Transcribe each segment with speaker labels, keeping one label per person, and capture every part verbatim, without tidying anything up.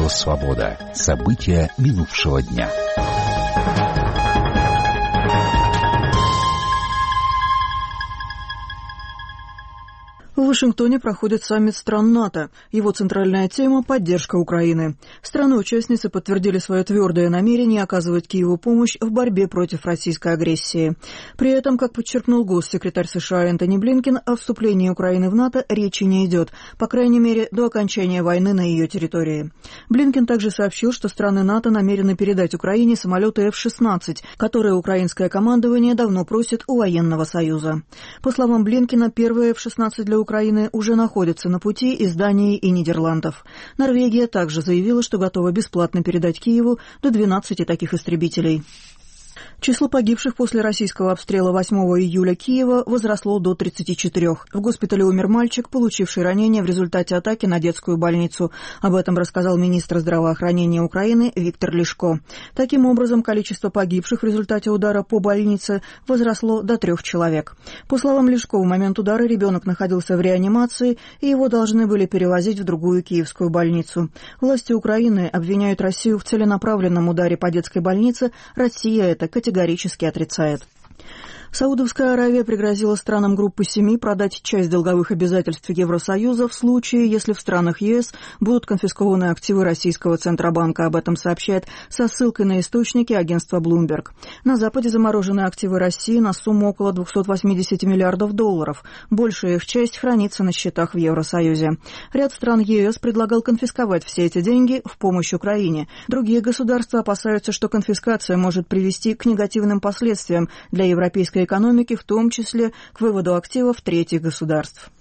Speaker 1: Свобода. События минувшего дня.
Speaker 2: В Вашингтоне проходит саммит стран НАТО. Его центральная тема – поддержка Украины. Страны-участницы подтвердили свое твердое намерение оказывать Киеву помощь в борьбе против российской агрессии. При этом, как подчеркнул госсекретарь США Энтони Блинкен, о вступлении Украины в НАТО речи не идет, по крайней мере, до окончания войны на ее территории. Блинкен также сообщил, что страны НАТО намерены передать Украине самолеты эф шестнадцать, которые украинское командование давно просит у военного союза. По словам Блинкена, первые эф шестнадцать для Украины Украины уже находятся на пути из Дании и Нидерландов. Норвегия также заявила, что готова бесплатно передать Киеву до двенадцати таких истребителей. Число погибших после российского обстрела восьмого июля Киева возросло до тридцати четырёх. В госпитале умер мальчик, получивший ранение в результате атаки на детскую больницу. Об этом рассказал министр здравоохранения Украины Виктор Лишко. Таким образом, количество погибших в результате удара по больнице возросло до трех человек. По словам Лишко, в момент удара ребенок находился в реанимации, и его должны были перевозить в другую киевскую больницу. Власти Украины обвиняют Россию в целенаправленном ударе по детской больнице. Россия это категорически отрицает. Саудовская Аравия пригрозила странам группы семи продать часть долговых обязательств Евросоюза в случае, если в странах ЕС будут конфискованы активы российского Центробанка. Об этом сообщает со ссылкой на источники агентства Bloomberg. На Западе заморожены активы России на сумму около двухсот восьмидесяти миллиардов долларов. Большая их часть хранится на счетах в Евросоюзе. Ряд стран ЕС предлагал конфисковать все эти деньги в помощь Украине. Другие государства опасаются, что конфискация может привести к негативным последствиям для европейской экономики, в том числе к выводу активов третьих государств.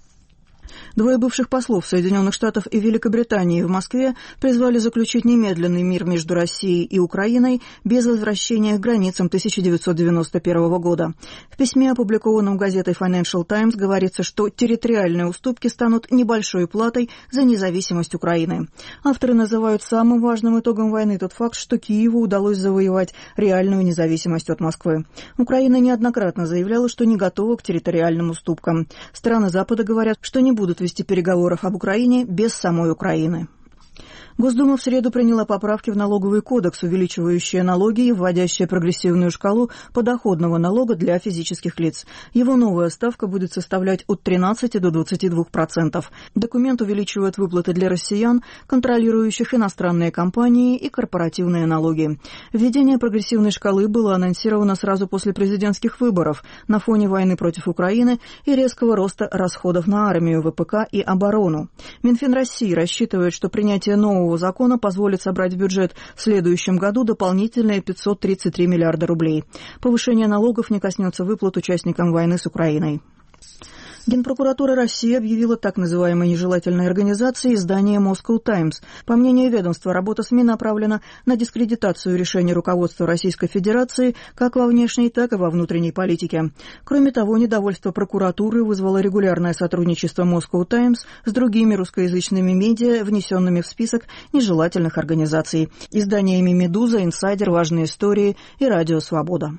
Speaker 2: Двое бывших послов Соединенных Штатов и Великобритании в Москве призвали заключить немедленный мир между Россией и Украиной без возвращения к границам тысяча девятьсот девяносто первого года. В письме, опубликованном газетой Financial Times, говорится, что территориальные уступки станут небольшой платой за независимость Украины. Авторы называют самым важным итогом войны тот факт, что Киеву удалось завоевать реальную независимость от Москвы. Украина неоднократно заявляла, что не готова к территориальным уступкам. Страны Запада говорят, что не будут вести переговоров об Украине без самой Украины. Госдума в среду приняла поправки в налоговый кодекс, увеличивающие налоги и вводящие прогрессивную шкалу подоходного налога для физических лиц. Его новая ставка будет составлять от тринадцати до двадцати двух процентов. Документ увеличивает выплаты для россиян, контролирующих иностранные компании и корпоративные налоги. Введение прогрессивной шкалы было анонсировано сразу после президентских выборов на фоне войны против Украины и резкого роста расходов на армию, ВПК и оборону. Минфин России рассчитывает, что принятие нового закона позволит собрать в бюджет в следующем году дополнительные пятьсот тридцать три миллиарда рублей. Повышение налогов не коснется выплат участникам войны с Украиной. Генпрокуратура России объявила так называемой нежелательной организацией издание Moscow Times. По мнению ведомства, работа СМИ направлена на дискредитацию решений руководства Российской Федерации как во внешней, так и во внутренней политике. Кроме того, недовольство прокуратуры вызвало регулярное сотрудничество Moscow Times с другими русскоязычными медиа, внесенными в список нежелательных организаций. Изданиями «Медуза», «Инсайдер», «Важные истории» и «Радио Свобода».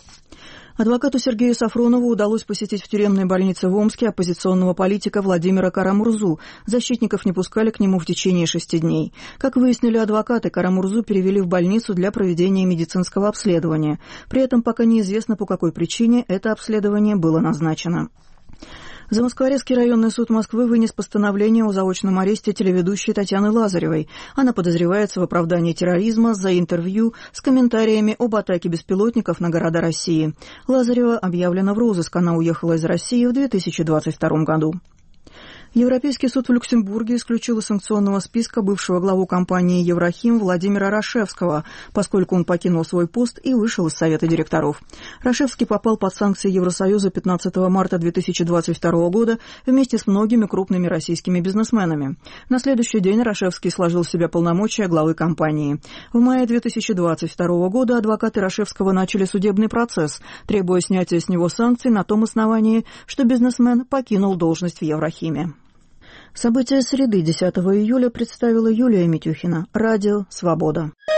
Speaker 2: Адвокату Сергею Сафронову удалось посетить в тюремной больнице в Омске оппозиционного политика Владимира Кара-Мурзу. Защитников не пускали к нему в течение шести дней. Как выяснили адвокаты, Кара-Мурзу перевели в больницу для проведения медицинского обследования. При этом пока неизвестно, по какой причине это обследование было назначено. Замоскворецкий районный суд Москвы вынес постановление о заочном аресте телеведущей Татьяны Лазаревой. Она подозревается в оправдании терроризма за интервью с комментариями об атаке беспилотников на города России. Лазарева объявлена в розыск. Она уехала из России в две тысячи двадцать втором году. Европейский суд в Люксембурге исключил из санкционного списка бывшего главу компании «Еврохим» Владимира Рашевского, поскольку он покинул свой пост и вышел из Совета директоров. Рашевский попал под санкции Евросоюза пятнадцатого марта две тысячи двадцать второго года вместе с многими крупными российскими бизнесменами. На следующий день Рашевский сложил в себя полномочия главы компании. В мае две тысячи двадцать второго года адвокаты Рашевского начали судебный процесс, требуя снятия с него санкций на том основании, что бизнесмен покинул должность в Еврохиме. События среды десятого июля представила Юлия Митюхина. Радио «Свобода».